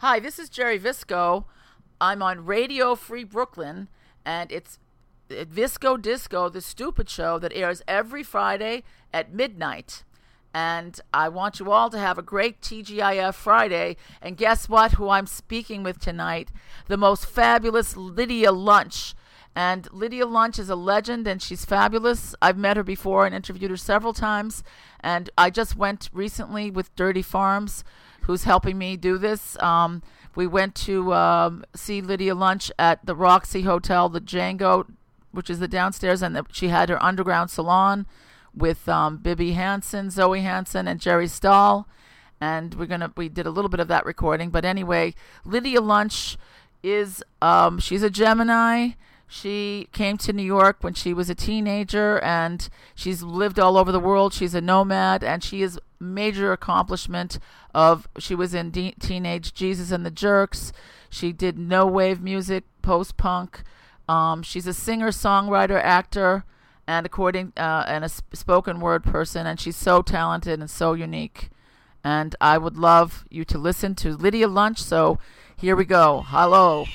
Hi, this is Jerry Visco. I'm on Radio Free Brooklyn, and it's Visco Disco, the stupid show that airs every Friday at midnight. And I want you all to have a great TGIF Friday. And guess what? Who I'm speaking with tonight? The most fabulous Lydia Lunch. And Lydia Lunch is a legend, and she's fabulous. I've met her before and interviewed her several times. And I just went recently with Dirty Farms, who's helping me do this. We went to see Lydia Lunch at the Roxy Hotel, the Django, which is the downstairs, and she had her underground salon with Bibi Hansen, Zoe Hansen, and Jerry Stahl. And we did a little bit of that recording. But anyway, Lydia Lunch is she's a Gemini. She came to New York when she was a teenager, and she's lived all over the world. She's a nomad, and she is major accomplishment of, she was in Teenage Jesus and the Jerks. She did no wave music, post-punk. She's a singer, songwriter, actor, and and a spoken word person, and she's so talented and so unique. And I would love you to listen to Lydia Lunch, so here we go. Hello.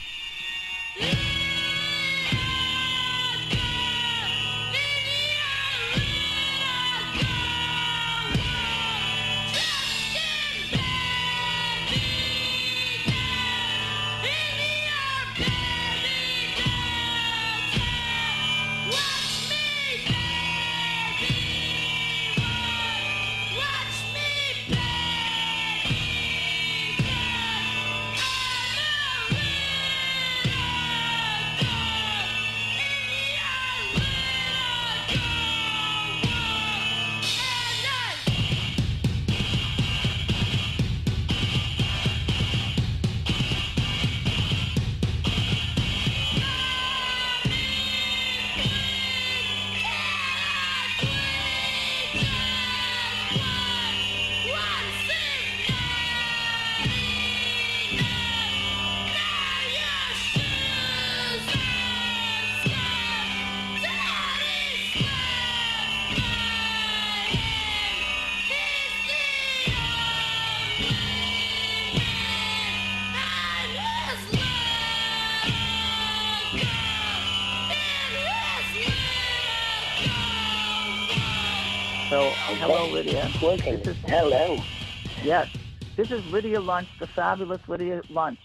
Hello, Lydia. Hello. Yes, this is Lydia Lunch, the fabulous Lydia Lunch.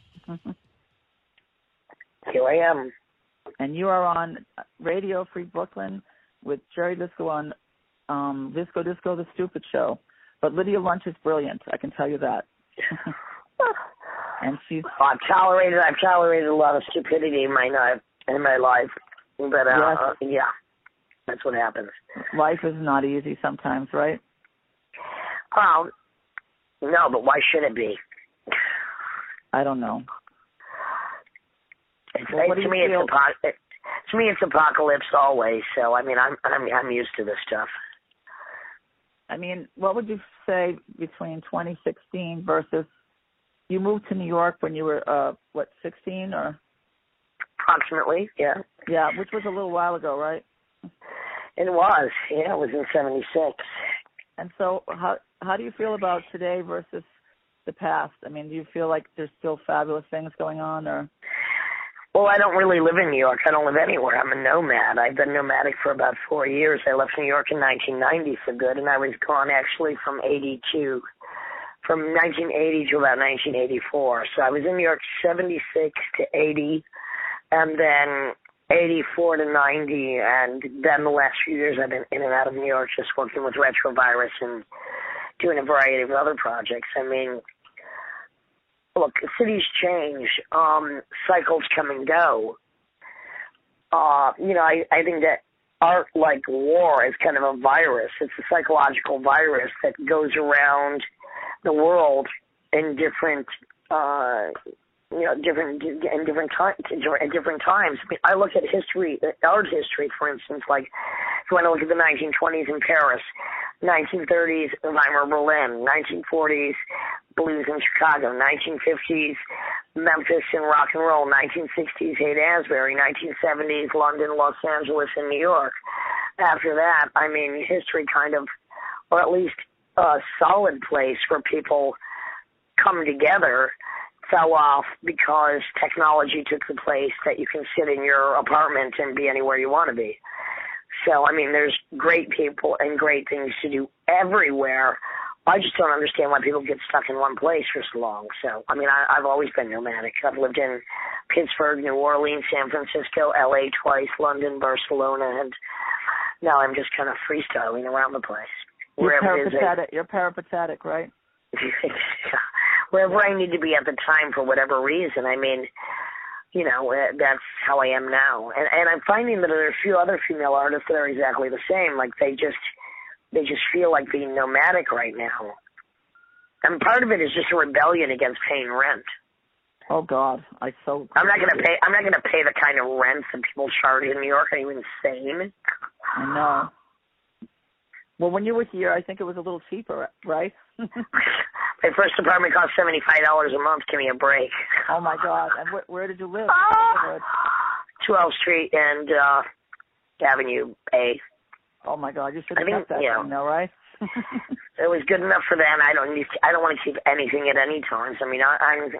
Here I am. And you are on Radio Free Brooklyn with Jerry Visco on Visco Disco, the stupid show. But Lydia Lunch is brilliant, I can tell you that. And she's... I've tolerated a lot of stupidity in my life. But, yeah. That's what happens. Life is not easy sometimes, right? No, but why should it be? I don't know. To me, it's apocalypse always. So I mean, I'm used to this stuff. I mean, what would you say between 2016 versus you moved to New York when you were 16 or? Approximately, yeah. Yeah, which was a little while ago, right? It was, yeah. It was in '76. And so, how do you feel about today versus the past? I mean, do you feel like there's still fabulous things going on, or? Well, I don't really live in New York. I don't live anywhere. I'm a nomad. I've been nomadic for about 4 years. I left New York in 1990 for good, and I was gone actually from 1980 to about 1984. So I was in New York 76 to 80, and then 84 to 90, and then the last few years I've been in and out of New York just working with Retrovirus and doing a variety of other projects. I mean, look, cities change, cycles come and go. I think that art, like war, is kind of a virus. It's a psychological virus that goes around the world in different different times. I mean, I look at history, art history, for instance, like if you want to look at the 1920s in Paris, 1930s Weimar Berlin, 1940s blues in Chicago, 1950s Memphis and rock and roll, 1960s Haight-Ashbury, 1970s London, Los Angeles, and New York. After that, I mean, history kind of, or at least a solid place where people come together fell off because technology took the place that you can sit in your apartment and be anywhere you want to be. So, I mean, there's great people and great things to do everywhere. I just don't understand why people get stuck in one place for so long. So, I mean, I've always been nomadic. I've lived in Pittsburgh, New Orleans, San Francisco, L.A. twice, London, Barcelona, and now I'm just kind of freestyling around the place. You're peripatetic, right? Wherever I need to be at the time for whatever reason. I mean, you know, that's how I am now. And I'm finding that there are a few other female artists that are exactly the same. Like, they just feel like being nomadic right now. And part of it is just a rebellion against paying rent. Oh God, I'm not gonna pay the kind of rent that people charge in New York. Are you insane? I know. Well, when you were here, I think it was a little cheaper, right? My first apartment cost $75 a month. Give me a break. Oh my God! And where did you live? 12th Street and Avenue A. Oh my God! You should have kept that thing, though, right? It was good enough for them. I don't want to keep anything at any times. I mean, I'm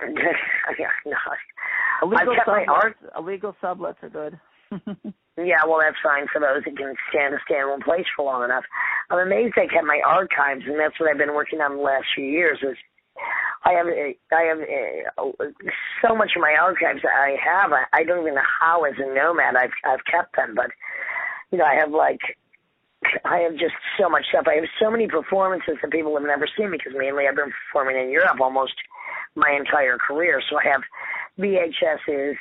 kept my art. Illegal sublets are good. Yeah, well, that's fine for those that can stay in one place for long enough. I'm amazed I kept my archives, and that's what I've been working on the last few years. Is I have so much of my archives that I have. I don't even know how, as a nomad, I've kept them. But you know, I have just so much stuff. I have so many performances that people have never seen because mainly I've been performing in Europe almost my entire career. So I have VHSs,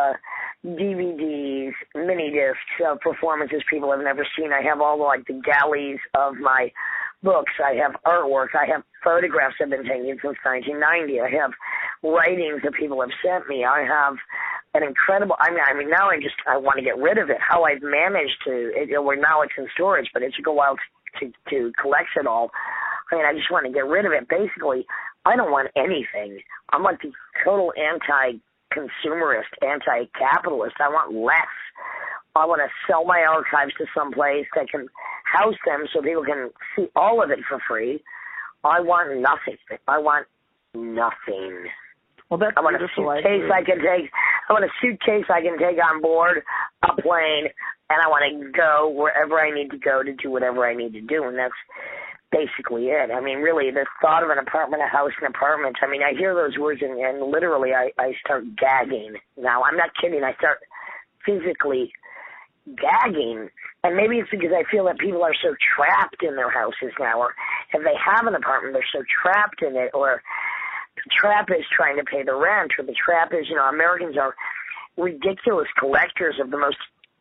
DVDs, mini discs of performances people have never seen. I have all the galleys of my books. I have artwork. I have photographs I've been taking since 1990. I have writings that people have sent me. I have an incredible, I mean, now I want to get rid of it. How I've managed to, now it's in storage, but it took a while to collect it all. I mean, I just want to get rid of it. Basically, I don't want anything. I'm like the total anti-consumerist, anti-capitalist. I want less. I want to sell my archives to some place that can house them so people can see all of it for free. I want nothing. I want nothing. Well, that's I want a suitcase I can take. I want a suitcase I can take on board a plane, and I want to go wherever I need to go to do whatever I need to do, and that's basically it. I mean, really, the thought of an apartment, a house, an apartment, I mean, I hear those words, and literally I start gagging. Now, I'm not kidding. I start physically gagging, and maybe it's because I feel that people are so trapped in their houses now, or if they have an apartment, they're so trapped in it, or the trap is trying to pay the rent, or the trap is, Americans are ridiculous collectors of the most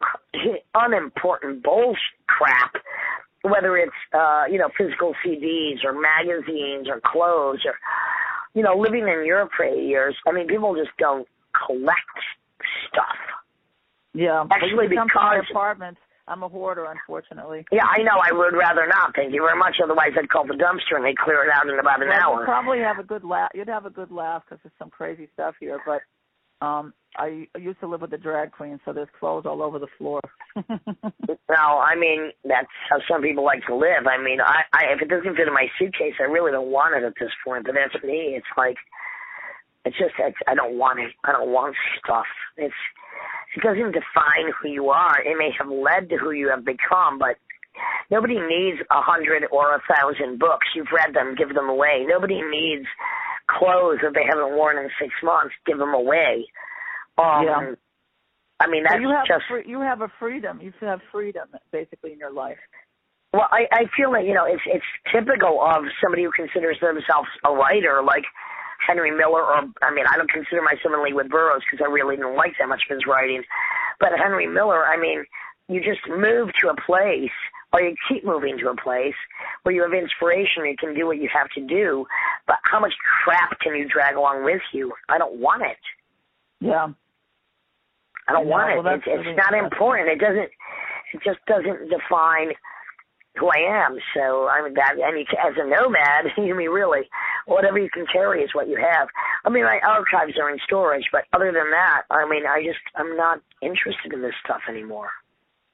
unimportant bullshit crap, whether it's, physical CDs or magazines or clothes or, living in Europe for 8 years. I mean, people just don't collect stuff. Yeah. Actually, because my apartment, I'm a hoarder, unfortunately. Yeah, I know. I would rather not. Thank you very much. Otherwise, I'd call the dumpster and they'd clear it out in about an hour. You'd probably have a good laugh. You'd have a good laugh because there's some crazy stuff here. But I used to live with a drag queen, so there's clothes all over the floor. No, I mean, that's how some people like to live. I mean, I if it doesn't fit in my suitcase, I really don't want it at this point. But that's me. It's like, I don't want it. I don't want stuff. It doesn't define who you are. It may have led to who you have become, but nobody needs 100 or 1,000 books. You've read them, give them away. Nobody needs clothes that they haven't worn in 6 months. Give them away. Yeah. I mean, that's you have a freedom. You have freedom, basically, in your life. Well, I feel that, it's typical of somebody who considers themselves a writer, like Henry Miller, or, I don't consider myself in league with Burroughs because I really didn't like that much of his writing. But Henry Miller, you just move to a place, or you keep moving to a place where you have inspiration, you can do what you have to do, but how much crap can you drag along with you? I don't want it. Yeah. I don't want it. It's not important. It just doesn't define who I am. So as a nomad, really, whatever you can carry is what you have. My archives are in storage, but other than that, I'm not interested in this stuff anymore.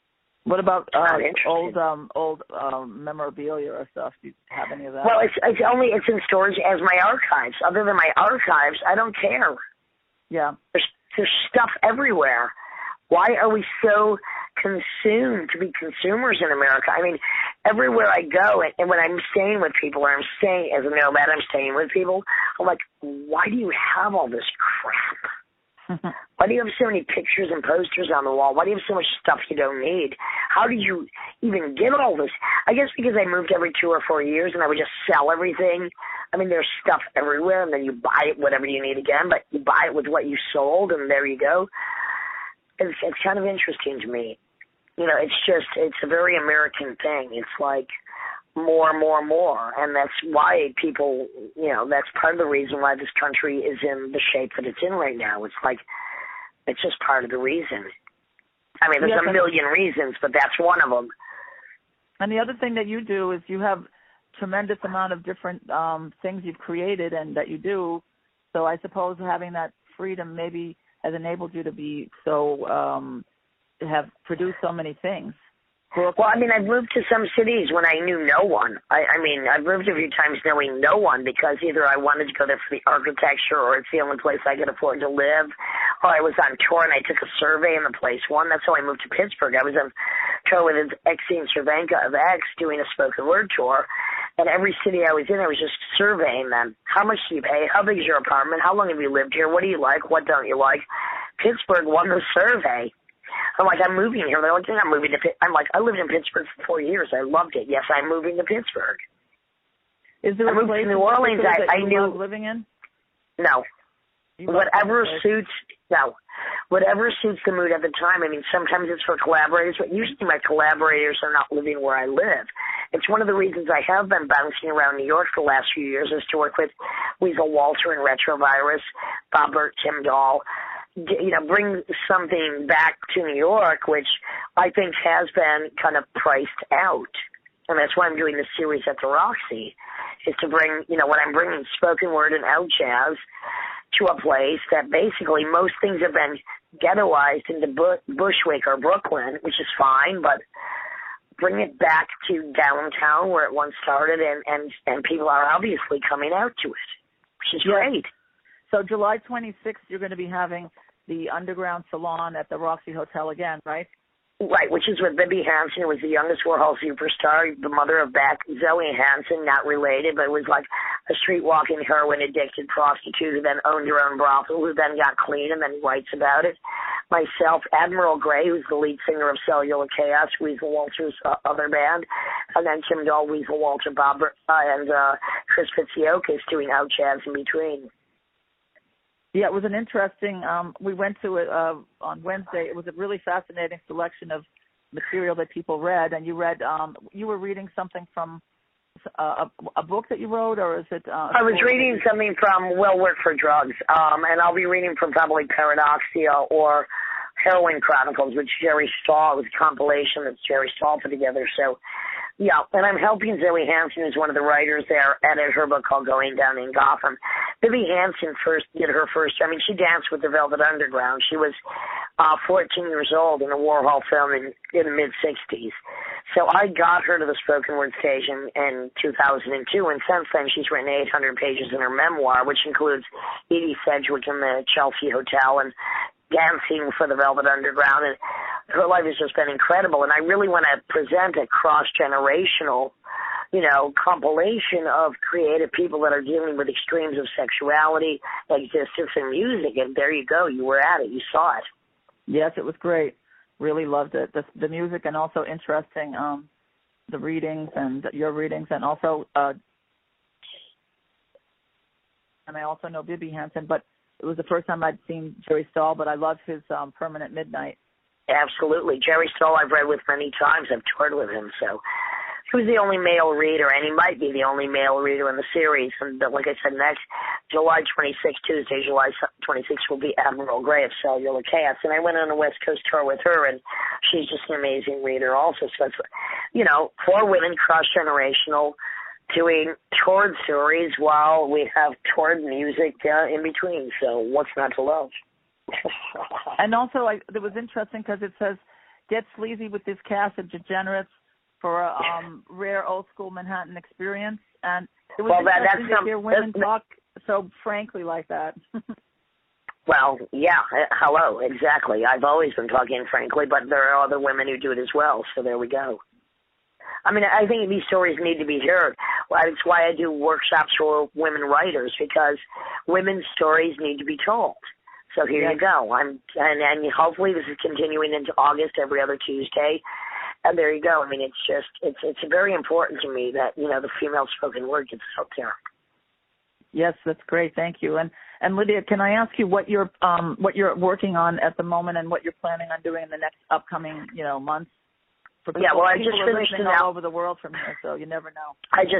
What about old memorabilia or stuff? Do you have any of that? Well, it's in storage as my archives. Other than my archives, I don't care. Yeah. There's stuff everywhere. Why are we so consumed to be consumers in America? I mean, everywhere I go, and when I'm staying with people, or I'm staying as a nomad, I'm staying with people, I'm like, why do you have all this crap? Why do you have so many pictures and posters on the wall? Why do you have so much stuff you don't need? How did you even get all this? I guess because I moved every 2 or 4 years and I would just sell everything. I mean, there's stuff everywhere, and then you buy it, whatever you need again, but you buy it with what you sold, and there you go. It's kind of interesting to me. You know, it's a very American thing. It's like more, and that's why people, you know, that's part of the reason why this country is in the shape that it's in right now. It's like, it's just part of the reason. I mean, there's a million reasons, but that's one of them. And the other thing that you do is you have tremendous amount of different things you've created and that you do. So I suppose having that freedom maybe has enabled you to be so, have produced so many things. Well, I mean, I've moved to some cities when I knew no one. I mean, I've moved a few times knowing no one because either I wanted to go there for the architecture or it's the only place I could afford to live, or I was on tour and I took a survey and the place won. That's how I moved to Pittsburgh. I was on tour with Exene Cervenka of X doing a spoken word tour, and every city I was in, I was just surveying them. How much do you pay? How big is your apartment? How long have you lived here? What do you like? What don't you like? Pittsburgh won the survey. I'm like, I'm moving here. They're like, you're not moving to Pittsburgh. I'm like, I lived in Pittsburgh for 4 years. I loved it. Yes, I'm moving to Pittsburgh. Is there I moved to New Orleans. I knew living in. No. Whatever suits the mood at the time. I mean, sometimes it's for collaborators, but usually my collaborators are not living where I live. It's one of the reasons I have been bouncing around New York for the last few years is to work with Weasel Walter and Retrovirus, Bob Burt, Tim Dahl. You know, bring something back to New York, which I think has been kind of priced out. And that's why I'm doing this series at the Roxy, is to bring, you know, what I'm bringing spoken word and out jazz to a place that basically most things have been ghettoized into Bushwick or Brooklyn, which is fine, but bring it back to downtown where it once started, and people are obviously coming out to it, which is great. So July 26th, you're going to be having the Underground Salon at the Roxy Hotel again, right? Right, which is with Bibi Hansen, who was the youngest Warhol superstar, the mother of Zoe Hansen, not related, but it was like a street-walking, heroin-addicted prostitute who then owned her own brothel, who then got clean and then writes about it. Myself, Admiral Gray, who's the lead singer of Cellular Chaos, Weasel Walter's other band, and then Tim Dahl, Weasel Walter, Bob, and Chris Fitziokas doing out jazz in between. Yeah, it was an interesting, we went to it on Wednesday. It was a really fascinating selection of material that people read, and you read, you were reading something from a book that you wrote, or is it? I was reading something from Will Work for Drugs, and I'll be reading from probably Paradoxia or Heroin Chronicles, which Jerry Stahl, it was a compilation that Jerry Stahl put together, so... Yeah, and I'm helping Zoe Hansen, who's one of the writers there, edit her book called Going Down in Gotham. Bibi Hansen she danced with the Velvet Underground. She was 14 years old in a Warhol film in the mid-'60s. So I got her to the spoken word station in 2002, and since then she's written 800 pages in her memoir, which includes Edie Sedgwick in the Chelsea Hotel and dancing for the Velvet Underground, and her life has just been incredible. And I really want to present a cross-generational, you know, compilation of creative people that are dealing with extremes of sexuality, existence, and music. And there you go. You were at it. You saw it. Yes, it was great. Really loved it. The music, and also interesting, the readings and your readings, and also, and I also know Bibi Hansen, but it was the first time I'd seen Jerry Stahl, but I loved his Permanent Midnight. Absolutely. Jerry Stahl I've read with many times. I've toured with him, so he was the only male reader, and he might be the only male reader in the series. And like I said, next July 26th, Tuesday, July 26th, will be Admiral Gray of Cellular Chaos. And I went on a West Coast tour with her, and she's just an amazing reader also. So it's, you know, 4 women, cross-generational, doing toured series while we have toured music in between. So what's not to love? And also, it was interesting because it says get sleazy with this cast of degenerates for a rare old school Manhattan experience. And it was interesting to hear women talk so frankly like that. Well, yeah, hello, exactly. I've always been talking frankly, but there are other women who do it as well, so there we go. I mean, I think these stories need to be heard. That's why I do workshops for women writers, because women's stories need to be told. So here you go. And hopefully this is continuing into August every other Tuesday. And there you go. I mean, it's very important to me that, the female spoken word gets out there. Yes, that's great. Thank you. And Lydia, can I ask you what you're working on at the moment and what you're planning on doing in the next upcoming, months? Yeah, well, I just finished all over the world from here, so you never know.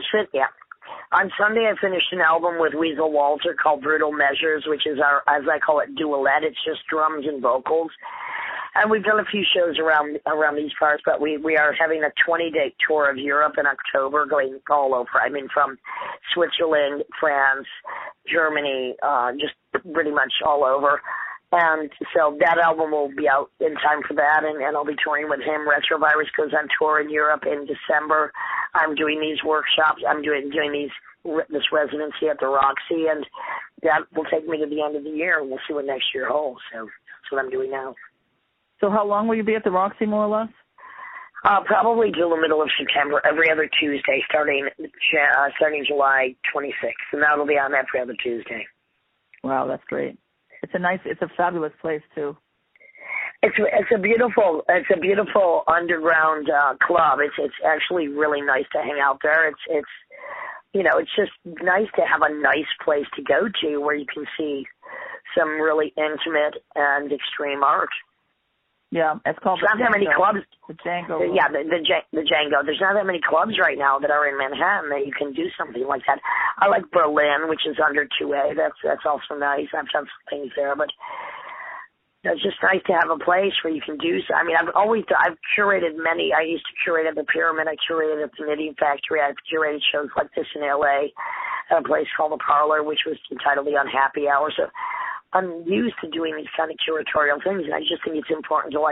On Sunday, I finished an album with Weasel Walter called Brutal Measures, which is our, as I call it, duet. It's just drums and vocals. And we've done a few shows around these parts, but we are having a 20-day tour of Europe in October, going all over. I mean, from Switzerland, France, Germany, just pretty much all over. And so that album will be out in time for that, and I'll be touring with him. Retrovirus goes on tour in Europe in December. I'm doing these workshops. I'm doing this residency at the Roxy, and that will take me to the end of the year, and we'll see what next year holds. So that's what I'm doing now. So how long will you be at the Roxy, more or less? Probably till the middle of September, every other Tuesday, starting July 26th, and that'll be on every other Tuesday. Wow, that's great. It's a fabulous place too. It's a beautiful underground club. It's actually really nice to hang out there. It's just nice to have a nice place to go to where you can see some really intimate and extreme art. Yeah, it's called There's not that many clubs. The Django. Yeah, the Django. There's not that many clubs right now that are in Manhattan that you can do something like that. I like Berlin, which is under 2A. That's also nice. I've done some things there, but it's just nice to have a place where you can do. I mean, I've curated many. I used to curate at the Pyramid. I curated at the Knitting Factory. I've curated shows like this in LA at a place called the Parlor, which was entitled The Unhappy Hour. So I'm used to doing these kind of curatorial things, and I just think it's important to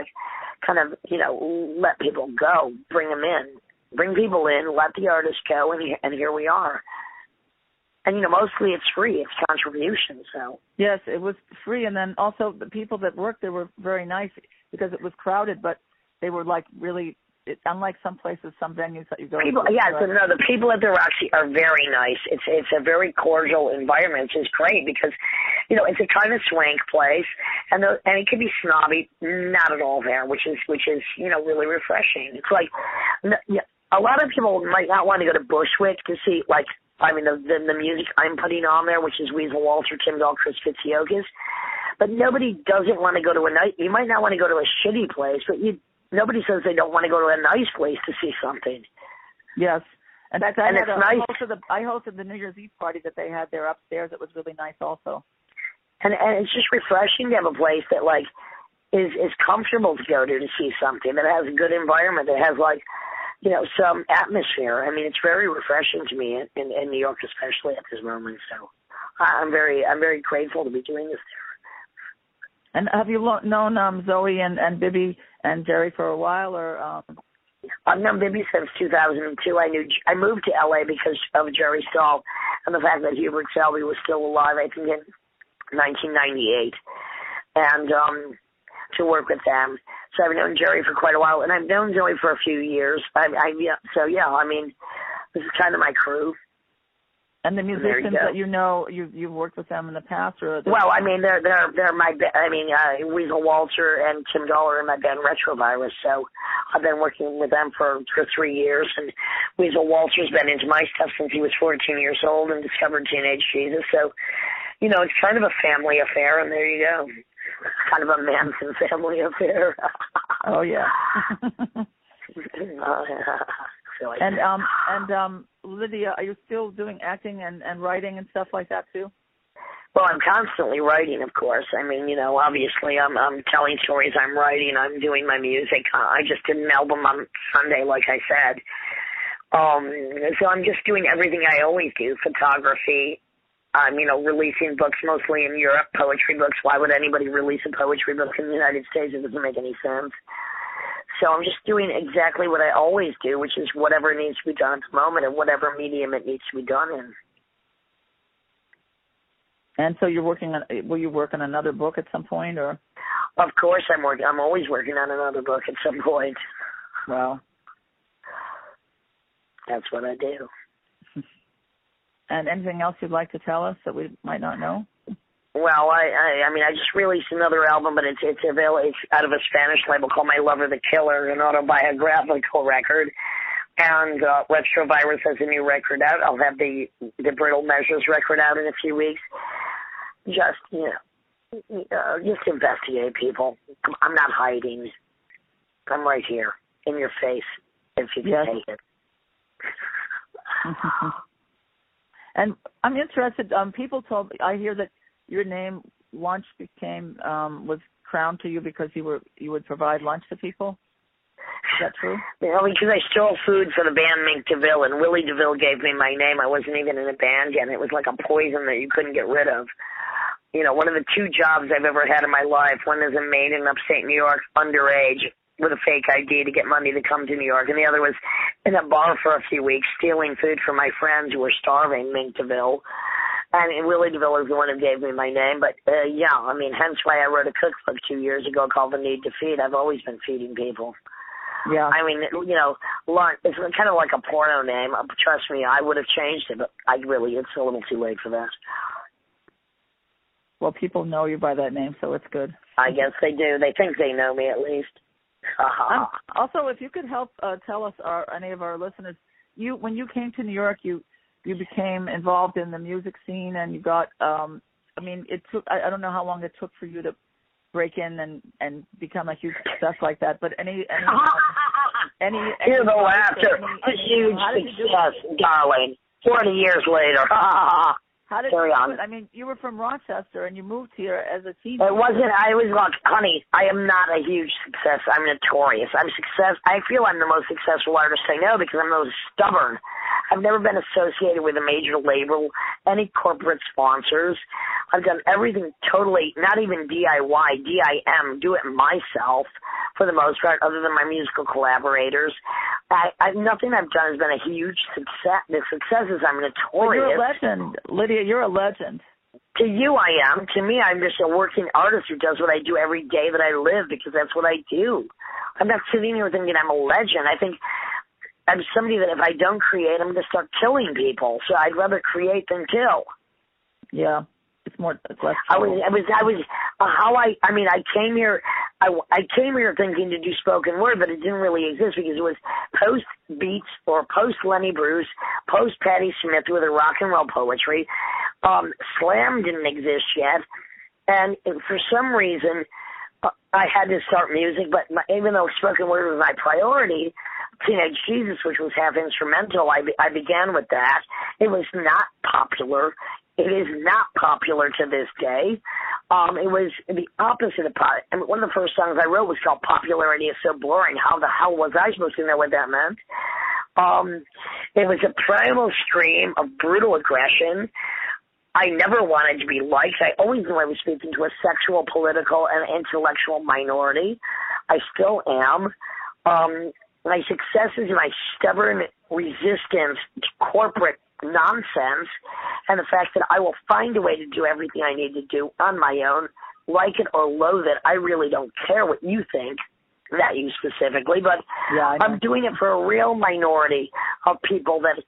let people go, bring people in, let the artists go, and here we are. And mostly it's free, it's contribution. So yes, it was free, and then also the people that worked there were very nice because it was crowded, but they were really. Unlike some places, some venues that you go to. The people at the Roxy are very nice. It's a very cordial environment, which is great because, it's a kind of swank place, and it can be snobby, not at all there, which is really refreshing. It's like, a lot of people might not want to go to Bushwick to see, the music I'm putting on there, which is Weasel Walter, Tim Dahl, Chris Fitziokas, but nobody doesn't want to go to you might not want to go to a shitty place, but nobody says they don't want to go to a nice place to see something. Yes. And I hosted the New Year's Eve party that they had there upstairs. It was really nice also. And it's just refreshing to have a place that, is comfortable to go to see something, that has a good environment, that has, some atmosphere. I mean, it's very refreshing to me in New York, especially at this moment. So I'm very grateful to be doing this there. And have you known Zoe and Bibby and Jerry for a while, or? I've known Bibby since 2002. I moved to LA because of Jerry Stahl and the fact that Hubert Selby was still alive, I think, in 1998, and to work with them. So I've known Jerry for quite a while, and I've known Zoe for a few years. This is kind of my crew. And the musicians that you've worked with them in the past, or? They're my. Weasel Walter and Tim Dahl are in my band Retrovirus, so I've been working with them for 3 years. And Weasel Walter's been into my stuff since he was 14 years old and discovered Teenage Jesus. So, it's kind of a family affair, and there you go. Kind of a Manson family affair. Oh yeah. And Lydia, are you still doing acting and writing and stuff like that too? Well, I'm constantly writing, of course. I mean, obviously I'm telling stories, I'm writing, I'm doing my music. I just did an album on Sunday, like I said. So I'm just doing everything I always do, photography. I'm, releasing books mostly in Europe, poetry books. Why would anybody release a poetry book in the United States? It doesn't make any sense. So I'm just doing exactly what I always do, which is whatever needs to be done at the moment and whatever medium it needs to be done in. And so will you work on another book at some point, or? Of course I'm always working on another book at some point. Well. That's what I do. And anything else you'd like to tell us that we might not know? Well, I mean, I just released another album, but it's out of a Spanish label called My Lover the Killer, an autobiographical record. And Retrovirus has a new record out. I'll have the Brittle Measures record out in a few weeks. Just, just investigate people. I'm not hiding. I'm right here in your face if you can take it. And I'm interested. I hear that your name lunch was crowned to you because you would provide lunch to people. Is that true? Because I stole food for the band Mink DeVille, and Willie DeVille gave me my name. I wasn't even in a band yet, and it was like a poison that you couldn't get rid of. One of the two jobs I've ever had in my life, one as a maid in upstate New York, underage, with a fake ID to get money to come to New York, and the other was in a bar for a few weeks, stealing food from my friends who were starving, Mink DeVille. And Willie DeVille is the one who gave me my name. But, hence why I wrote a cookbook 2 years ago called The Need to Feed. I've always been feeding people. Yeah. I mean, it's kind of like a porno name. Trust me, I would have changed it, but it's a little too late for that. Well, people know you by that name, so it's good. I guess they do. They think they know me at least. Also, if you could help tell us, any of our listeners, when you came to New York, you became involved in the music scene, and you got, it took, I don't know how long it took for you to break in and become a huge success like that, but any Hear the laughter. A huge success, darling. 40 years later. How did Carry you on. do it? I mean, you were from Rochester, and you moved here as a teenager. It wasn't. Honey, I am not a huge success. I'm notorious. I feel I'm the most successful artist I know because I'm the most stubborn. I've never been associated with a major label, any corporate sponsors. I've done everything totally, not even DIY, DIM, do it myself for the most part, other than my musical collaborators. Nothing I've done has been a huge success. The success is I'm notorious. Well, you're a legend, Lydia. You're a legend. To you, I am. To me, I'm just a working artist who does what I do every day that I live because that's what I do. I'm not sitting here thinking I'm a legend. I think I'm somebody that if I don't create, I'm going to start killing people. So I'd rather create than kill. Yeah. It's less. I came here. I came here thinking to do spoken word, but it didn't really exist because it was post Beats or post Lenny Bruce, post Patti Smith with her rock and roll poetry. Slam didn't exist yet, and for some reason, I had to start music. But even though spoken word was my priority, Teenage Jesus, which was half instrumental, I began with that. It was not popular. It is not popular to this day. It was the opposite of popular. I mean, one of the first songs I wrote was called Popularity is So Boring. How the hell was I supposed to know what that meant? It was a primal stream of brutal aggression. I never wanted to be liked. I always knew I was speaking to a sexual, political, and intellectual minority. I still am. My success is my stubborn resistance to corporate nonsense and the fact that I will find a way to do everything I need to do on my own, like it or loathe it. I really don't care what you think, not you specifically, but yeah, I'm doing it for a real minority of people that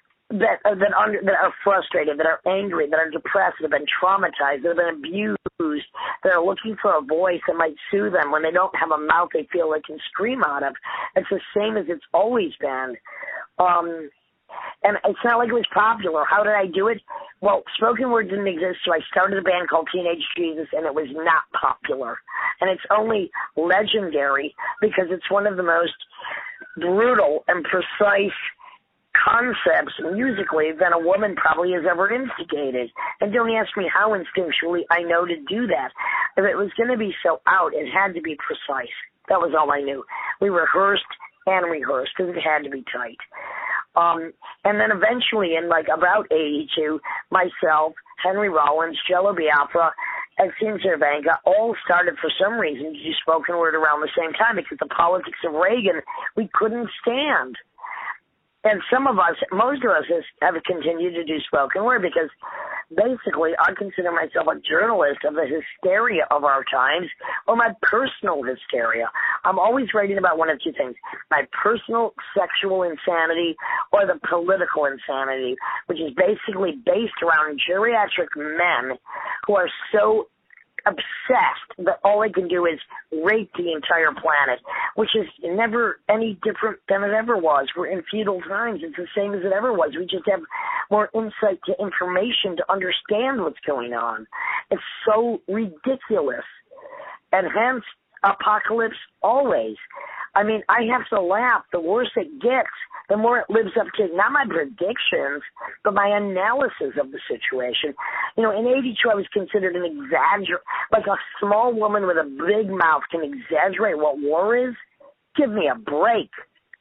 are frustrated, that are angry, that are depressed, that have been traumatized, that have been abused, that are looking for a voice that might soothe them when they don't have a mouth they feel they can scream out of. It's the same as it's always been. And it's not like it was popular. How did I do it? Well, spoken word didn't exist, so I started a band called Teenage Jesus, and it was not popular. And it's only legendary because it's one of the most brutal and precise concepts musically that a woman probably has ever instigated. And don't ask me how instinctually I know to do that. If it was going to be so out, it had to be precise. That was all I knew. We rehearsed and rehearsed because it had to be tight. And then eventually in about 82, myself, Henry Rollins, Jello Biafra, and Caesar Banka all started for some reason to do spoken word around the same time because the politics of Reagan we couldn't stand. And some of us, most of us, have continued to do spoken word because basically I consider myself a journalist of the hysteria of our times or my personal hysteria. I'm always writing about one of two things, my personal sexual insanity or the political insanity, which is basically based around geriatric men who are so obsessed that all they can do is rape the entire planet, which is never any different than it ever was. We're in feudal times. It's the same as it ever was. We just have more insight to information to understand what's going on. It's so ridiculous. And hence, apocalypse always. I mean, I have to laugh. The worse it gets, the more it lives up to not my predictions, but my analysis of the situation. You know, in 82, I was considered an exaggerator. Like a small woman with a big mouth can exaggerate what war is? Give me a break.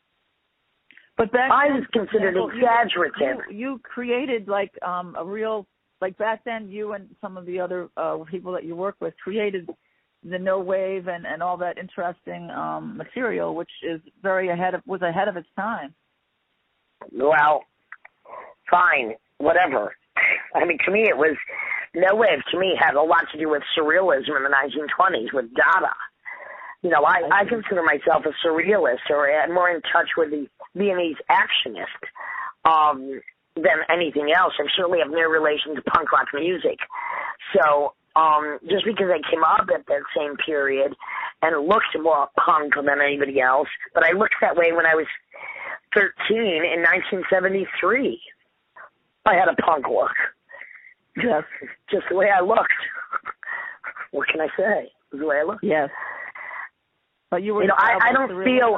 But back I then, was considered exaggerative. You created like a real, like back then you and some of the other people that you work with created the no wave and all that interesting material, which is was ahead of its time. Well, fine, whatever. I mean, to me, it was no wave. To me, had a lot to do with surrealism in the 1920s with Dada. You know, I consider myself a surrealist, or more in touch with the Viennese actionist than anything else. I certainly have no relation to punk rock music. So just because I came up at that same period and looked more punk than anybody else, but I looked that way when I was 13 in 1973. I had a punk look. Yes. Just the way I looked. What can I say? The way I looked. Yes. But you were. You know, I don't feel.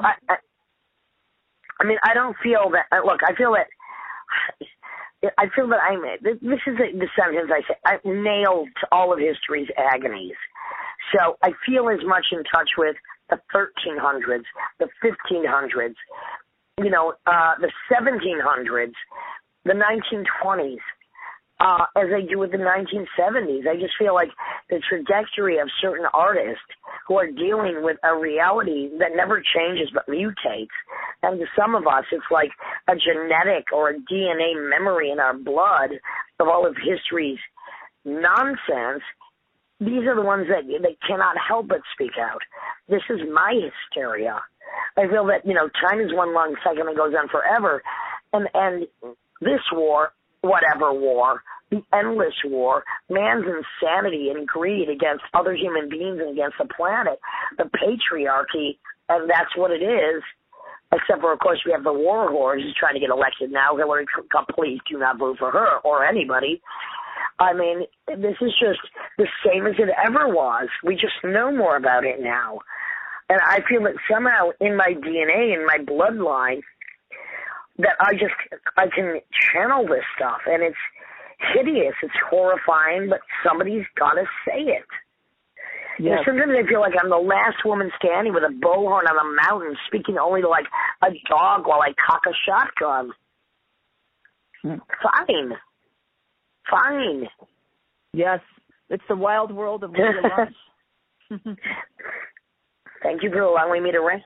I mean, I don't feel that. Look, I feel that. I feel that I'm. This is the sentence I say. I'm nailed to all of history's agonies. So I feel as much in touch with the 1300s, the 1500s, you know, the 1700s, the 1920s, as I do with the 1970s. I just feel like the trajectory of certain artists who are dealing with a reality that never changes but mutates. And to some of us, it's like a genetic or a DNA memory in our blood of all of history's nonsense. These are the ones that cannot help but speak out. This is my hysteria. I feel that, you know, time is one long second that goes on forever. And this war, whatever war, the endless war, man's insanity and greed against other human beings and against the planet, the patriarchy, and that's what it is. Except for, of course, we have the war whores who's trying to get elected now. Hillary, please do not vote for her or anybody. I mean, this is just the same as it ever was. We just know more about it now. And I feel that somehow in my DNA, in my bloodline, that I can channel this stuff. And it's hideous. It's horrifying, but somebody's got to say it. Yes. Sometimes I feel like I'm the last woman standing with a bullhorn on a mountain speaking only to like a dog while I cock a shotgun. Fine. Yes. It's the wild world of Lydia Lunch. Thank you for allowing me to rant.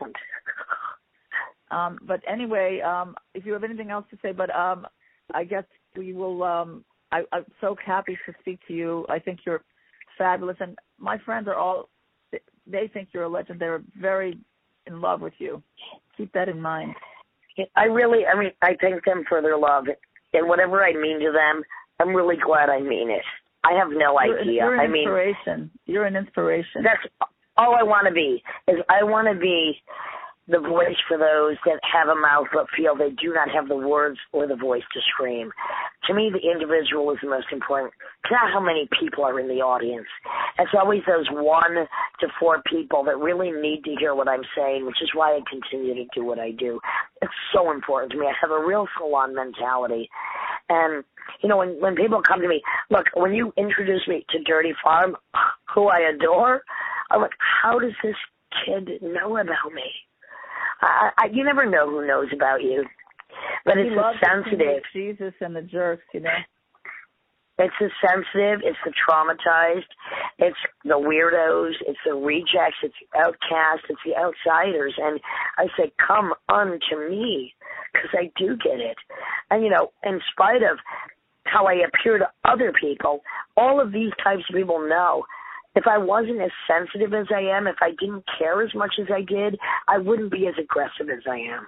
But anyway, if you have anything else to say, but I guess we will, I'm so happy to speak to you. I think you're fabulous. And my friends are all, they think you're a legend. They're very in love with you. Keep that in mind. I thank them for their love. And whatever I mean to them, I'm really glad I mean it. I have no idea. You're an inspiration. You're an inspiration. That's all I want to be. I want to be the voice for those that have a mouth but feel they do not have the words or the voice to scream. To me, the individual is the most important. It's not how many people are in the audience. It's always those 1 to 4 people that really need to hear what I'm saying, which is why I continue to do what I do. It's so important to me. I have a real full-on mentality. And, you know, when people come to me, look, when you introduce me to Dirty Farm, who I adore, I'm like, how does this kid know about me? You never know who knows about you, but it's sensitive. Jesus and the Jerks, you know. It's the sensitive, it's the traumatized, it's the weirdos, it's the rejects, it's the outcasts, it's the outsiders. And I say, come unto me, because I do get it. And, you know, in spite of how I appear to other people, all of these types of people know if I wasn't as sensitive as I am, if I didn't care as much as I did, I wouldn't be as aggressive as I am.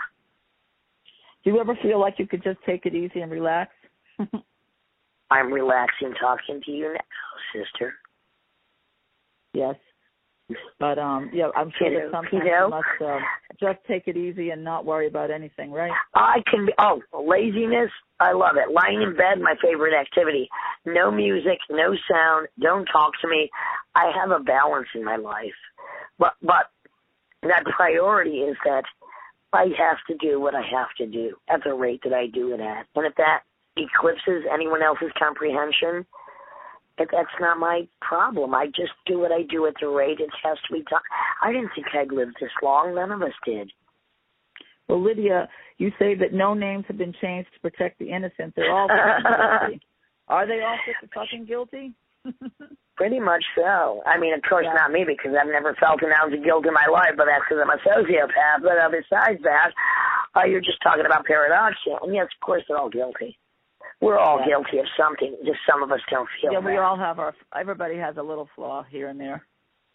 Do you ever feel like you could just take it easy and relax? I'm relaxing talking to you now, sister. Yes. But, yeah, I'm sure that sometimes you must just take it easy and not worry about anything, right? Laziness, I love it. Lying in bed, my favorite activity. No music, no sound, don't talk to me. I have a balance in my life. But that priority is that I have to do what I have to do at the rate that I do it at. And if that eclipses anyone else's comprehension, that's not my problem. I just do what I do at the rate it has to be done. I didn't think I'd live this long. None of us did. Well, Lydia, you say that no names have been changed to protect the innocent. They're all guilty. Are they all fucking guilty? Pretty much so. I mean, of course, not me, because I've never felt an ounce of guilt in my life, but that's because I'm a sociopath. But besides that, you're just talking about paradoxia. And yes, of course, they're all guilty. We're all guilty of something. Just some of us don't feel that. Yeah, we all have everybody has a little flaw here and there.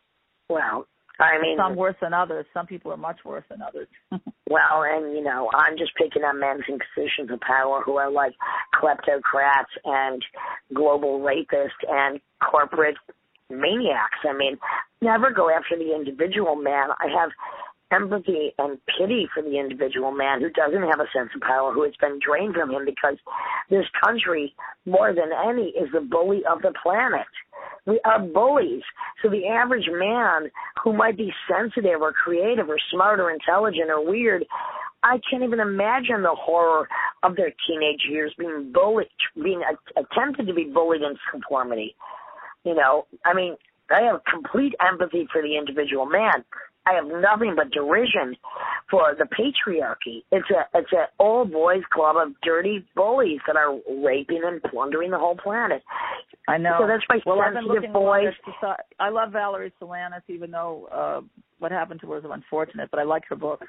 Well, I mean, some worse than others. Some people are much worse than others. Well, and, you know, I'm just picking on men in positions of power who are like kleptocrats and global rapists and corporate maniacs. I mean, never go after the individual man. I have empathy and pity for the individual man who doesn't have a sense of power, who has been drained from him, because this country, more than any, is the bully of the planet. We are bullies. So the average man who might be sensitive or creative or smart or intelligent or weird, I can't even imagine the horror of their teenage years being bullied, being attempted to be bullied into conformity. You know, I mean, I have complete empathy for the individual man. I have nothing but derision for the patriarchy. It's a all boys club of dirty bullies that are raping and plundering the whole planet. I know. So that's my sensitive voice. I love Valerie Solanas, even though what happened to her is unfortunate, but I like her book,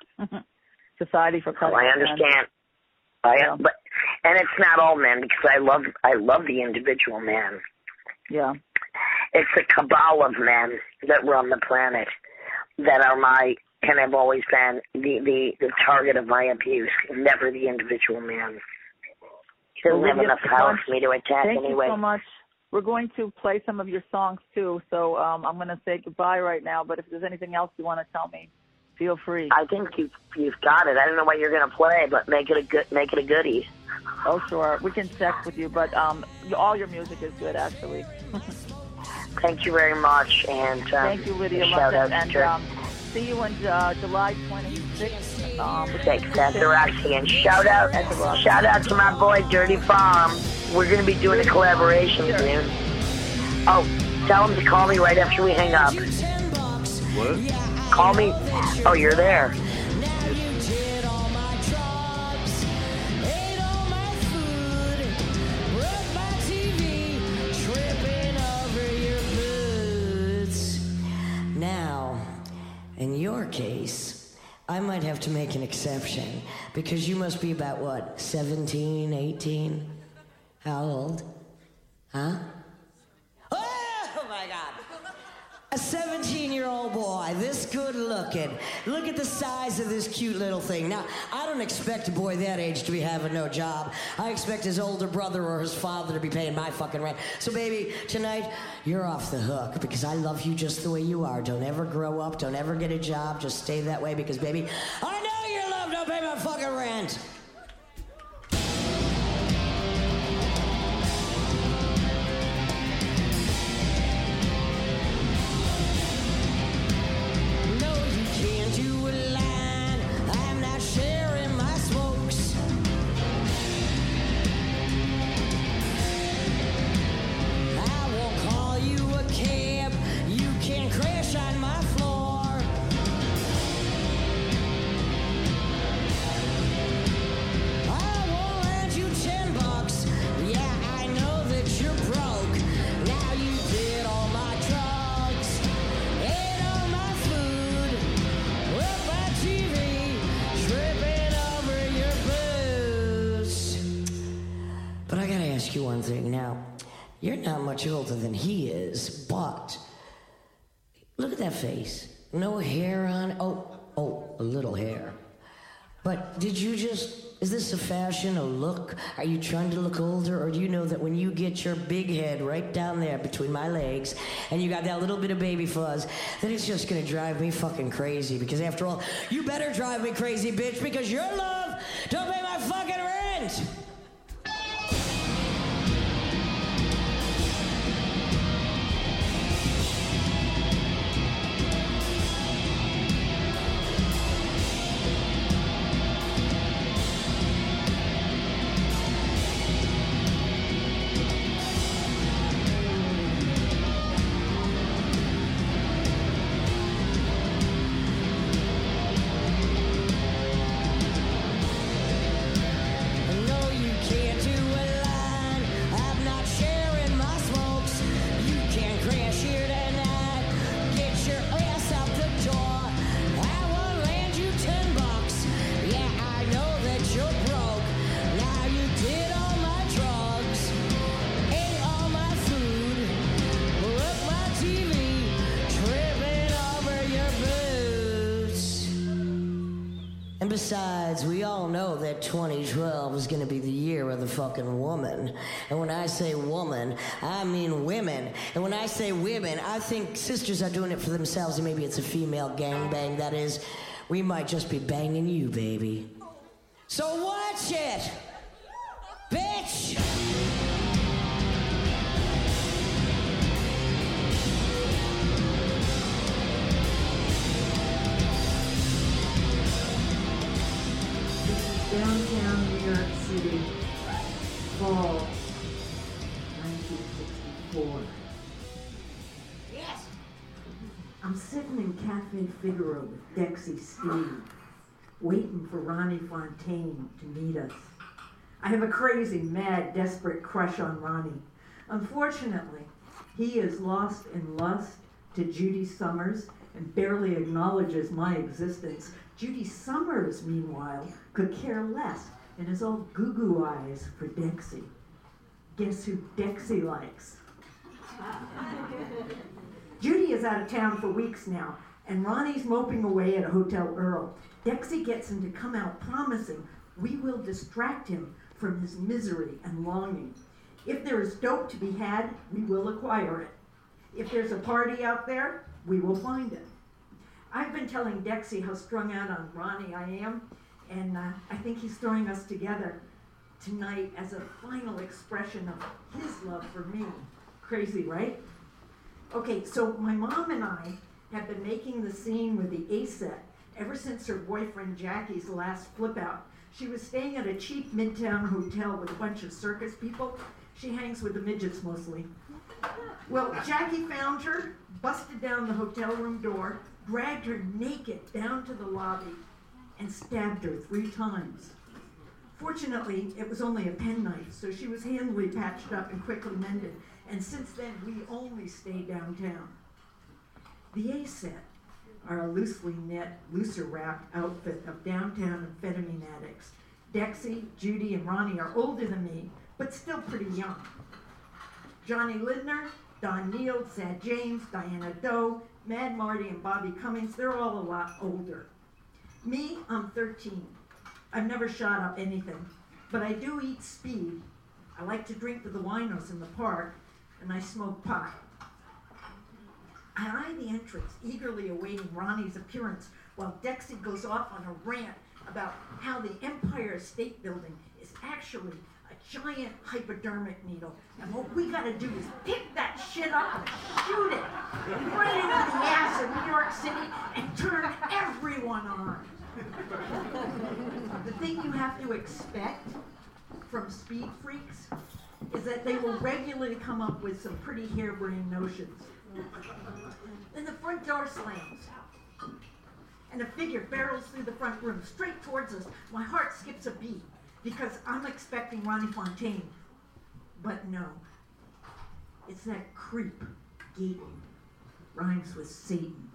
Society for Cutting. I understand. And it's not all men, because I love the individual man. Yeah. It's the cabal of men that run the planet that are and have always been the target of my abuse, never the individual man. He doesn't have enough power for me to attack anyway. Thank you so much. We're going to play some of your songs too, so I'm going to say goodbye right now, but if there's anything else you want to tell me, feel free. I think you've got it. I don't know what you're going to play, but make it a goodie. Oh, sure. We can check with you, but all your music is good, actually. Thank you very much, and thank you, Lydia. Shout out and see you on July 26th. Thanks, at the Roxy, and shout out to my boy Dirty Farm. We're going to be doing a collaboration soon. Oh, tell him to call me right after we hang up. What? Call me. Oh, you're there. In your case, I might have to make an exception, because you must be about, what, 17, 18? How old? Huh? Oh, my God. A 17-year-old boy, this good looking. Look at the size of this cute little thing. Now, I don't expect a boy that age to be having no job. I expect his older brother or his father to be paying my fucking rent. So, baby, tonight, you're off the hook, because I love you just the way you are. Don't ever grow up. Don't ever get a job. Just stay that way, because, baby, I know your love don't pay my fucking rent. ask you one thing. Now, you're not much older than he is, but look at that face. No hair on it. Oh, a little hair. But did you just, is this a fashion, a look? Are you trying to look older, or do you know that when you get your big head right down there between my legs, and you got that little bit of baby fuzz, that it's just gonna drive me fucking crazy? Because after all, you better drive me crazy, bitch, because your love don't pay my fucking rent! And besides, we all know that 2012 is going to be the year of the fucking woman. And when I say woman, I mean women. And when I say women, I think sisters are doing it for themselves, and maybe it's a female gangbang. That is, we might just be banging you, baby. So watch it, bitch! Downtown New York City, fall 1964. Yes! I'm sitting in Cafe Figaro with Dexy Steve, waiting for Ronnie Fontaine to meet us. I have a crazy, mad, desperate crush on Ronnie. Unfortunately, he is lost in lust to Judy Summers and barely acknowledges my existence. Judy Summers, meanwhile, could care less and is all goo-goo eyes for Dexy. Guess who Dexy likes? Judy is out of town for weeks now, and Ronnie's moping away at a Hotel Earl. Dexy gets him to come out, promising we will distract him from his misery and longing. If there is dope to be had, we will acquire it. If there's a party out there, we will find it. I've been telling Dexy how strung out on Ronnie I am, and I think he's throwing us together tonight as a final expression of his love for me. Crazy, right? Okay, so my mom and I have been making the scene with the A-set ever since her boyfriend Jackie's last flip out. She was staying at a cheap midtown hotel with a bunch of circus people. She hangs with the midgets mostly. Well, Jackie found her, busted down the hotel room door, dragged her naked down to the lobby, and stabbed her 3 times. Fortunately, it was only a penknife, so she was handily patched up and quickly mended, and since then, we only stay downtown. The A-set are a loosely knit, looser wrapped outfit of downtown amphetamine addicts. Dexy, Judy, and Ronnie are older than me, but still pretty young. Johnny Lindner, Don Neal, Sad James, Diana Doe, Mad Marty, and Bobby Cummings, they're all a lot older. Me, I'm 13. I've never shot up anything, but I do eat speed. I like to drink with the winos in the park, and I smoke pot. I eye the entrance, eagerly awaiting Ronnie's appearance, while Dexy goes off on a rant about how the Empire State Building is actually a giant hypodermic needle, and what we gotta do is pick that shit up and shoot it right into the ass of New York City and turn everyone on. The thing you have to expect from speed freaks is that they will regularly come up with some pretty harebrained notions. Then the front door slams, and a figure barrels through the front room, straight towards us. My heart skips a beat, because I'm expecting Ronnie Fontaine. But no, it's that creep, Gaten. Rhymes with Satan.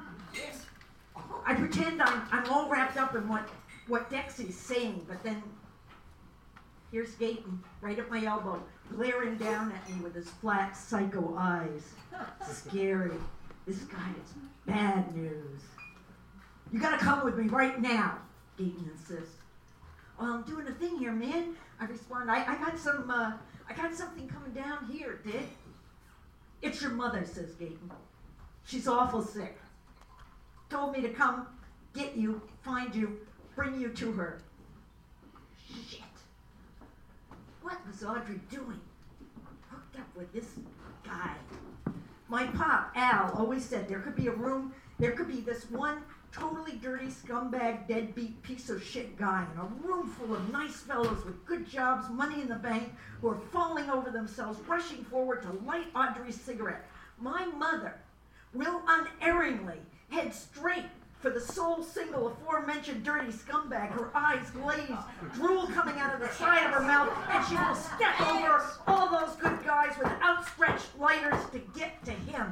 I pretend I'm all wrapped up in what Dexy's saying, but then Here's Gayton, right at my elbow, glaring down at me with his flat psycho eyes. Scary. This guy is bad news. You gotta come with me right now, Gayton insists. Well, I'm doing a thing here, man. I respond, I got something coming down here, Dick. It's your mother, says Gayton. She's awful sick. Told me to come get you, find you, bring you to her. Shit. What was Audrey doing? Hooked up with this guy. My pop, Al, always said there could be this one totally dirty scumbag, deadbeat piece of shit guy in a room full of nice fellows with good jobs, money in the bank, who are falling over themselves, rushing forward to light Audrey's cigarette. My mother will unerringly head straight for the sole single aforementioned dirty scumbag, her eyes glazed, drool coming out of the side of her mouth, and she will step over all those good guys with outstretched lighters to get to him.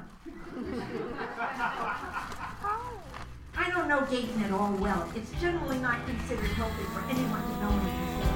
I don't know Gayton at all well. It's generally not considered healthy for anyone to know him before.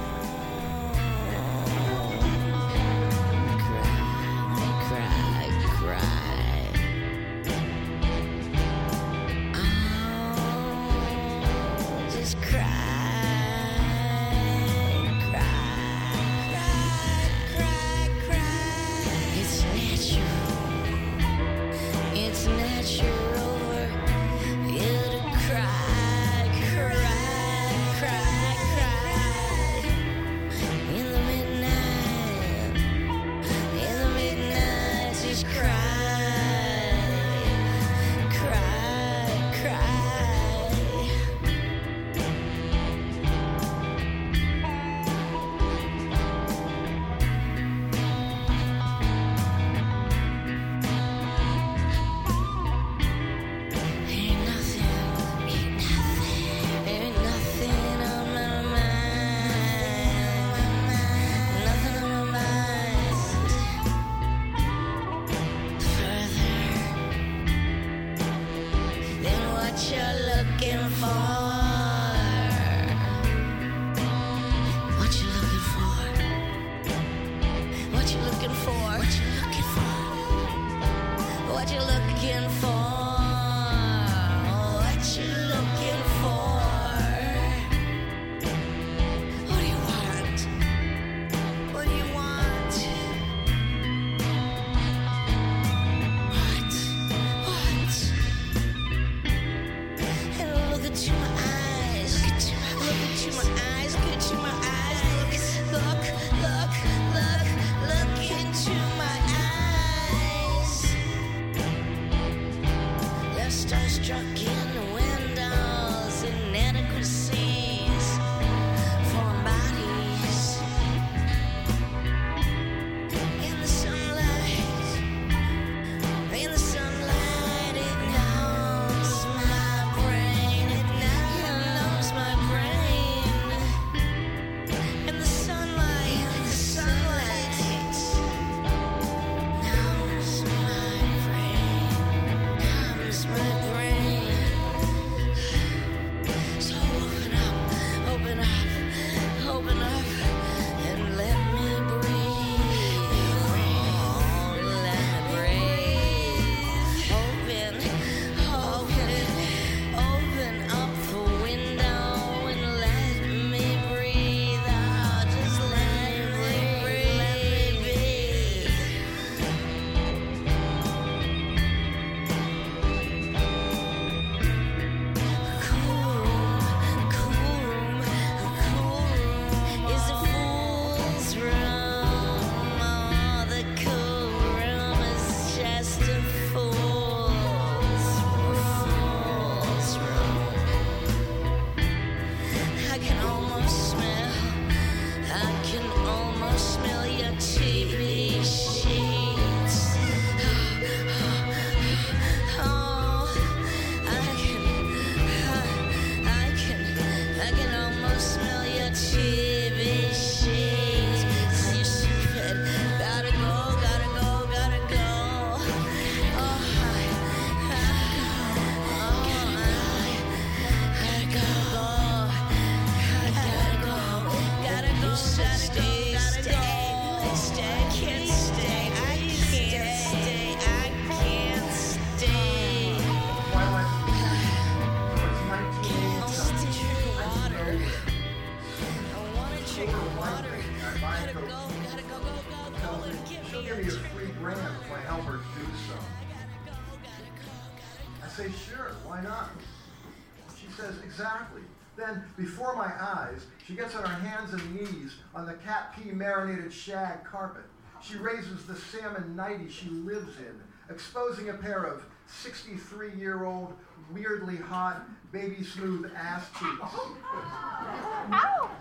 say, sure, why not? She says, exactly. Then, before my eyes, she gets on her hands and knees on the cat pee marinated shag carpet. She raises the salmon nightie she lives in, exposing a pair of 63-year-old, weirdly hot, baby smooth ass cheeks. Ow!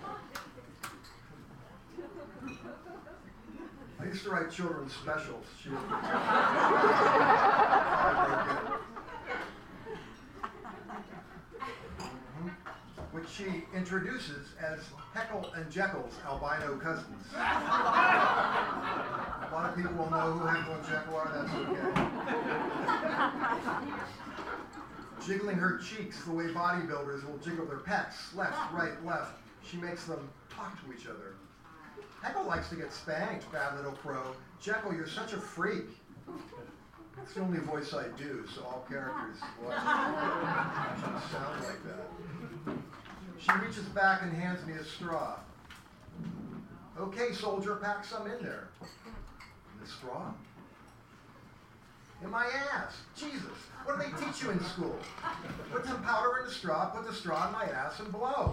I used to write children's specials. She was which she introduces as Heckle and Jekyll's albino cousins. A lot of people will know who Heckle and Jekyll are, that's okay. Jiggling her cheeks the way bodybuilders will jiggle their pecs, left, right, left. She makes them talk to each other. Heckle likes to get spanked, bad little crow. Jekyll, you're such a freak. It's the only voice I do, so all characters sound like that. She reaches back and hands me a straw. Okay, soldier, pack some in there. The straw? In my ass. Jesus, what do they teach you in school? Put some powder in the straw, put the straw in my ass, and blow.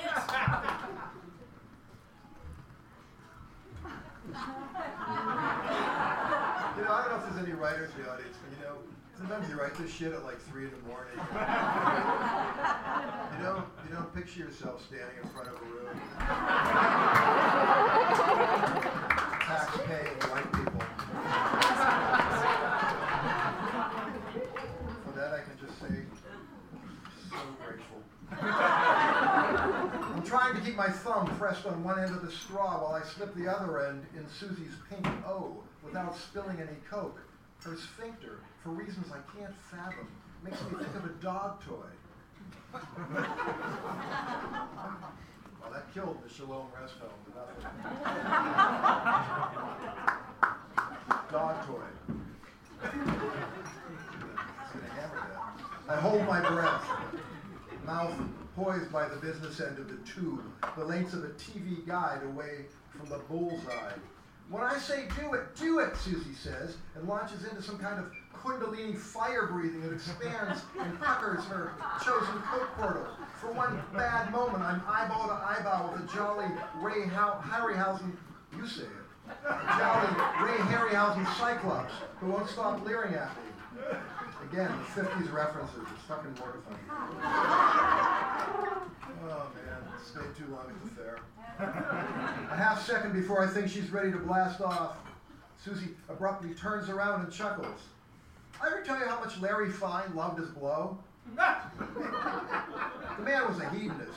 You know, I don't know if there's any writers in the audience, but you know, sometimes you write this shit at like 3 in the morning. You don't picture yourself standing in front of a room. Tax-paying white people. For that I can just say, so grateful. I'm trying to keep my thumb pressed on one end of the straw while I slip the other end in Susie's pink O without spilling any Coke. Her sphincter, for reasons I can't fathom, makes me think of a dog toy. Well, that killed the Shalom Rest Home, but nothing. Dog toy. It's gonna hammer that. I hold my breath, mouth poised by the business end of the tube, the length of a TV guide away from the bullseye. When I say do it, Susie says, and launches into some kind of Kundalini fire breathing that expands and puckers her chosen coat portal. For one bad moment, I'm eyeball to eyeball with a jolly Ray Harryhausen, you say it, jolly Ray Harryhausen Cyclops, who won't stop leering at me. Again, the 50s references, it's fucking mortifying. Oh man, stayed too long at the fair. A half second before I think she's ready to blast off, Susie abruptly turns around and chuckles. I ever tell you how much Larry Fine loved his blow? The man was a hedonist.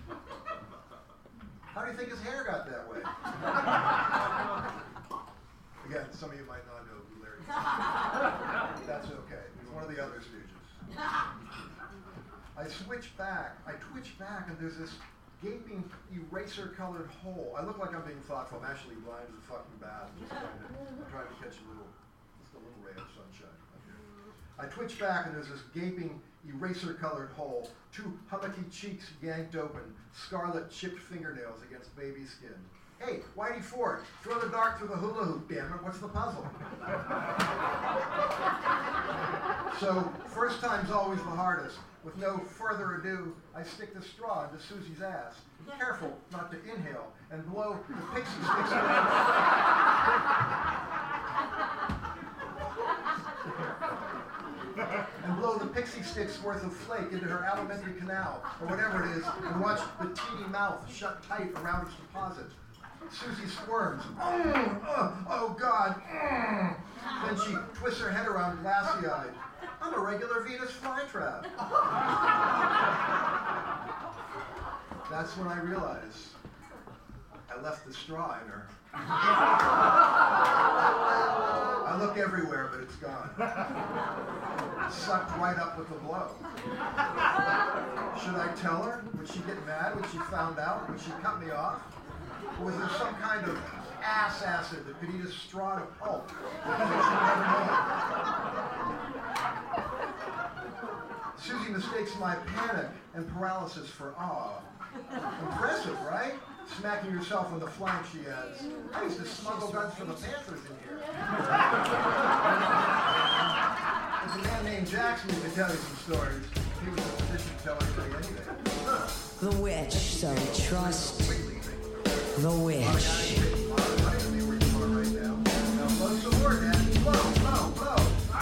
How do you think his hair got that way? Again, some of you might not know who Larry Fine is. That's okay. He's one of the other Stooges. I twitch back, and there's this gaping eraser-colored hole. I look like I'm being thoughtful. I'm actually blind as a fucking bat. I'm trying to catch a little ray of sunshine up here. I twitch back, and there's this gaping eraser-colored hole. 2 hummocky cheeks yanked open, scarlet chipped fingernails against baby skin. Hey, Whitey Ford, throw the dart through the hula hoop, damn it. What's the puzzle? So, first time's always the hardest. With no further ado, I stick the straw into Susie's ass. Careful not to inhale and blow the pixie sticks worth of flake into her alimentary canal, or whatever it is, and watch the teeny mouth shut tight around its deposit. Susie squirms. Oh God. Then she twists her head around glassy-eyed. I'm a regular Venus flytrap. That's when I realize I left the straw in her. I look everywhere, but it's gone. Sucked right up with the blow. Should I tell her? Would she get mad when she found out? Would she cut me off? Or was there some kind of ass acid that could eat a straw to pulp? Susie mistakes my panic and paralysis for awe. Impressive, right? Smacking herself on the flank, she adds. I used to smuggle guns for the Panthers in here. There's a man named Jackson who can tell you some stories. He was in a position to tell everybody anything. The witch, so trust the witch. Now blow some more, Dad. Blow, blow, blow.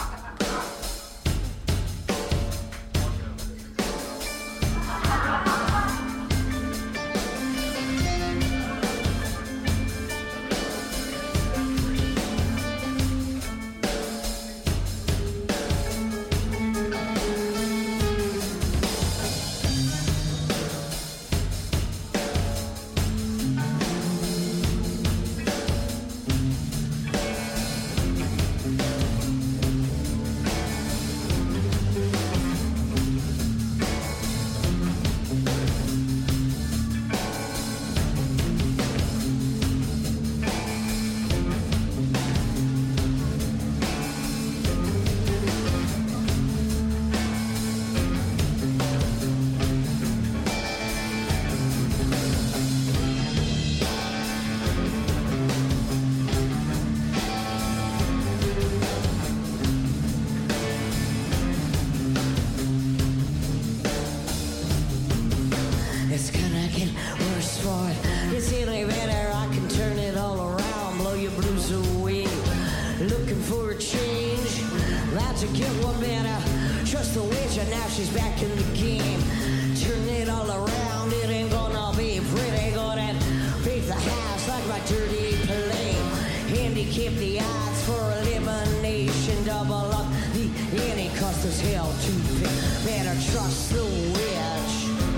It's gonna get worse for it. It's any better, I can turn it all around, blow your blues away. Looking for a change, about to get one better. Trust the witch, and now she's back in the game. Turn it all around, it ain't gonna be pretty. Gonna beat the house like my dirty play. Handicap the odds for elimination. Double up the ante, cause there's hell to pay. Better trust the witch.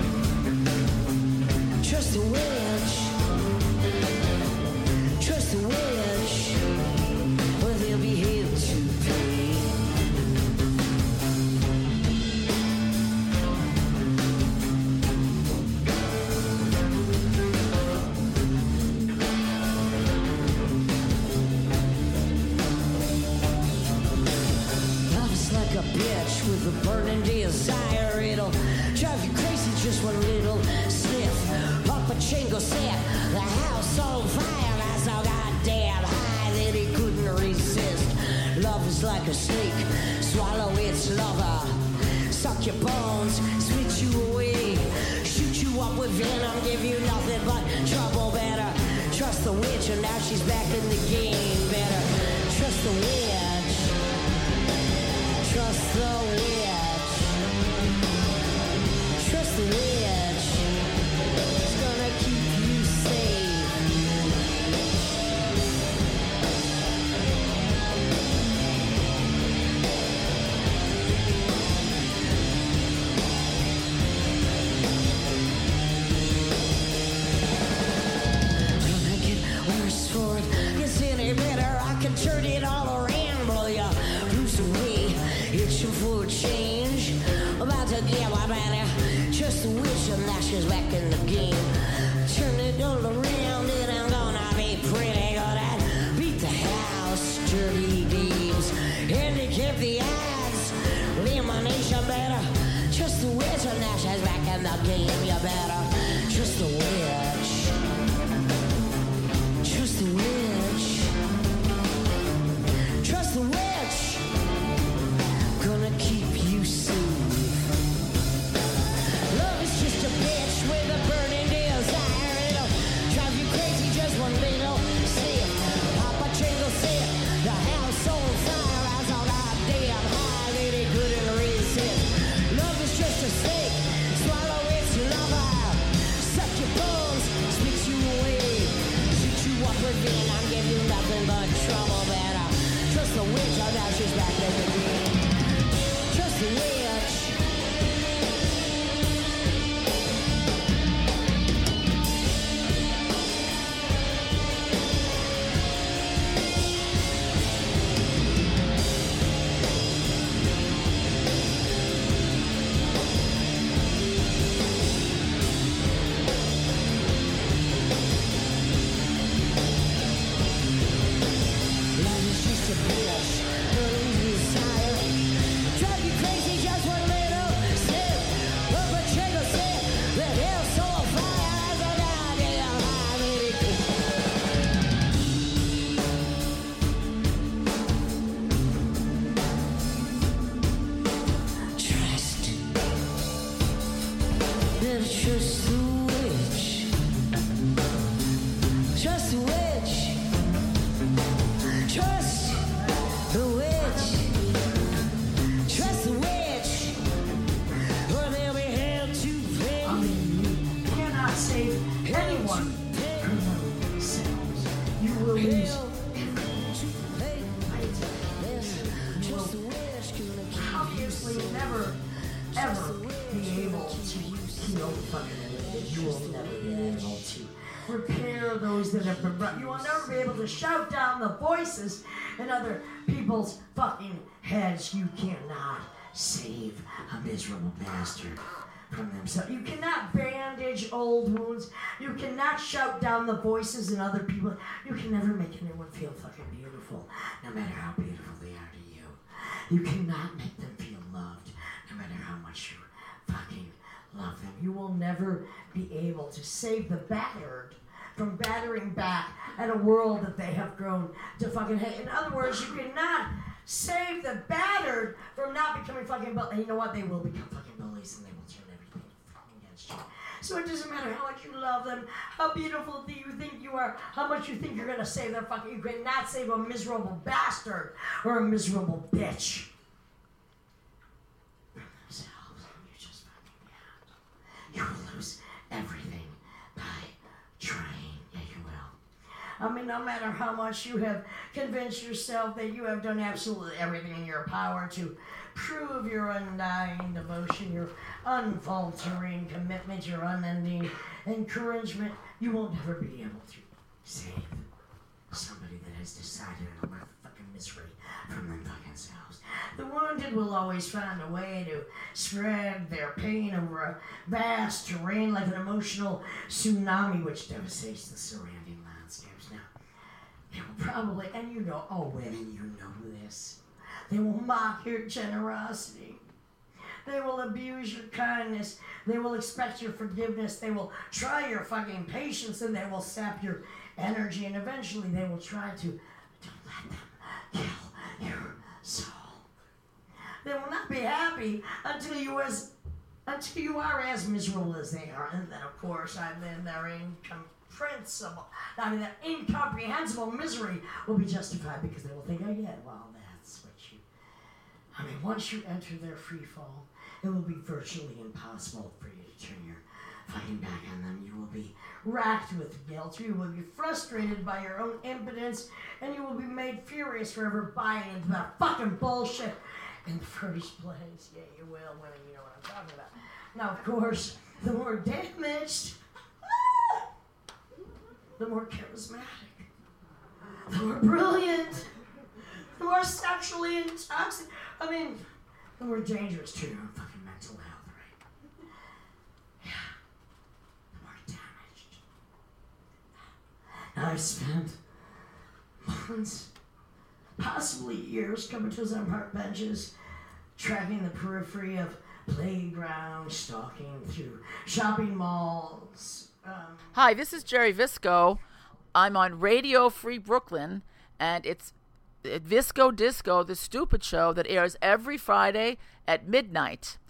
Trust the witch. Trust the witch. Or there'll be hell to pay. Love is like a bitch with a burning desire. It'll drive you crazy just one little sniff. Papa Chingo set the house on fire. That's so goddamn high that he couldn't resist. Love is like a snake, swallow its lover. Suck your bones, spit you away. Shoot you up with venom, give you nothing but trouble. Better trust the witch, and now she's back in the game. Better trust the witch. Trust the witch. Trust the witch. It's gonna keep you safe. Gonna get worse for it. It's any better, I can turn it all around, blow your blues away. Itching for a change, about to get my better. Just the witch, and now she's back in the game. Turn it all around, it ain't gonna be pretty. Gonna beat the house, dirty deeds. Handicap the odds, elimination better. Just the witch, and now she's back in the game. You better trust the witch. Trust the witch. Trust the witch. Gonna keep you safe. Love is just a bitch with a burning desire. It'll drive you crazy just one little sip. Papa Chingo said the house on fire. I saw goddamn high that he couldn't resist. Love is just a snake, swallow its lover. Suck your bones, Trust the witch. Trust the witch. Trust the witch. Trust the witch. Or they'll be held to pay. I mean, you cannot save anyone from themselves. You will lose. Obviously never, ever be able to heal fucking anything. You will never be able to repair those that have been brought. You will never be able to shout down the voices in other people's fucking heads. You cannot save a miserable bastard from themselves. You cannot bandage old wounds. You cannot shout down the voices in other people. You can never make anyone feel fucking beautiful, no matter how beautiful they are to you. You cannot make them feel loved, no matter how much you fucking love them. You will never be able to save the battered from battering back at a world that they have grown to fucking hate. In other words, you cannot save the battered from not becoming fucking bullies. And you know what? They will become fucking bullies, and they will turn everything fucking against you. So it doesn't matter how much you love them, how beautiful do you think you are, how much you think you're gonna save their fucking. You cannot save a miserable bastard or a miserable bitch. From themselves, you just fucking can't. You will lose everything by trying. Yeah, you will. I mean, no matter how much you have convinced yourself that you have done absolutely everything in your power to prove your undying devotion, your unfaltering commitment, your unending encouragement, you will never be able to save somebody that has decided on their fucking misery from them fucking selves. The wounded will always find a way to spread their pain over a vast terrain like an emotional tsunami which devastates the surrounding landscapes. Now, they will probably, and you know, oh women, you know this, they will mock your generosity. They will abuse your kindness. They will expect your forgiveness. They will try your fucking patience, and they will sap your energy, and eventually they will try to, don't let them kill your soul. They will not be happy until you are as miserable as they are. And then, of course, their incomprehensible misery will be justified because they will think, oh yeah, well, that's what you... I mean, once you enter their free fall, it will be virtually impossible for you to turn your fucking back on them. You will be racked with guilt. You will be frustrated by your own impotence, and you will be made furious for ever buying into that fucking bullshit in the first place. Yeah, you will, women, you know what I'm talking about. Now, of course, the more damaged, the more charismatic, the more brilliant, the more sexually intoxicated. I mean, the more dangerous to your own fucking mental health, right? Yeah, the more damaged. Now, I've spent months, possibly years, coming to some park benches, tracking the periphery of playgrounds, stalking through shopping malls. Hi, this is Jerry Visco. I'm on Radio Free Brooklyn, and it's Visco Disco, the stupid show that airs every Friday at midnight.